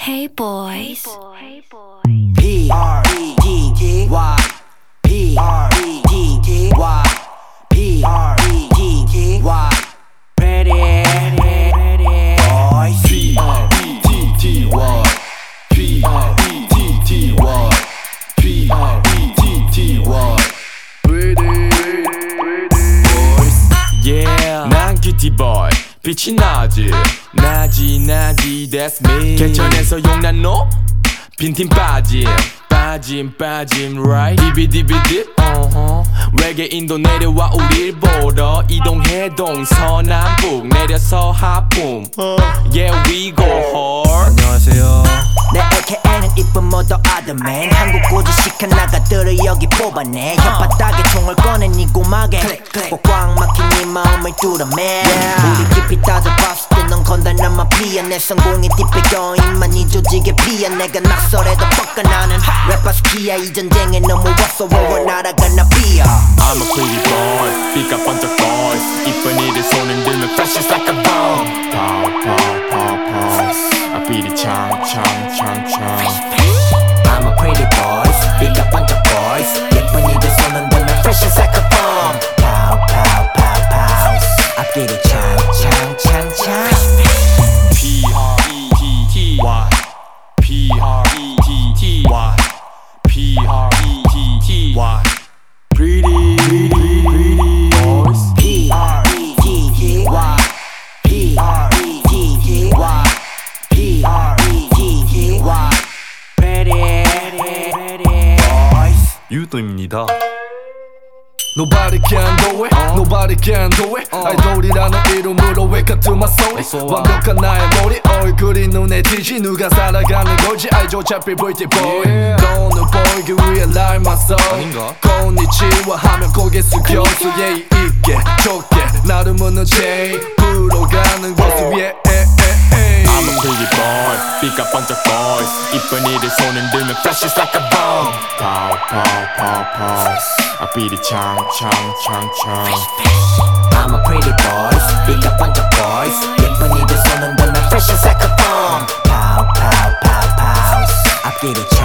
Hey boys. P-R-E-D-D-Y P-R-E-D-D-Y P-R-E-D-D-Y Pretty boys P-R-E-D-D-Y P-R-E-D-D-Y P-R-E-D-D-Y Pretty boys Yeah 난 큐티 boy 빛이 나지 나지 that's me 개천에서 용난 너 빈팀 빠짐 right 디비디비딥 외계인도 내려와 우릴 보러 이동해 동서남북 내려서 하품 Yeah we go hard 안녕하세요 내 AKA는 이쁜 모더 아들맨 한국 고지식한 나가들을 여기 뽑아내 혓바닥에 총을 꺼내 니 고막에 꼭 꽉 막힌 네 마음을 뚫어매 우리 깊이 따져봤을 때 넌 건달난 마피아 내 성공의 뒷배경임만 이 조직에 피해 내가 낙설해도 뻗어나는 래퍼스키야 이 전쟁에 넘어왔어 월 날아간 나비야 I'm a pretty boy 빛과 번쩍 boys 이쁜 이들 손을 들면 fresh is like a bomb Pause I beat it chang I'm a pretty boys 빛과 번쩍 boys 예쁜 이들 손은 들면 fresh is like a bomb Pause I beat it chang P-R-E-T-T-Y P-R-E-T-T-Y P-R-E-T-T-Y Pretty boys P-R-E-T-T-Y P-R-E-T-T-Y P-R-E-T-T-Y Pretty boys 유도입니다 Nobody can do it, nobody can do it 아이돌이라는 이름으로 wake up to my soul 완벽한 나의 머리 얼굴이 눈에 띄지 누가 살아가는 걸지 알죠 어차피 pretty boy 너는 보이기 위해 닮았어 konnichiwa 하면 고개 숙여서 예의 있게 좋게 나를 묻는 제 풀어가는 곳을 위해 I'm a pretty boy 빛과 번쩍 boys 이쁜 이들 손을 들면 fresh is like a bomb Pause I beat it chang I'm a pretty boys 빛과 번쩍 boys 예쁜 이들 손은 들면 fresh is like a bomb Pause I beat it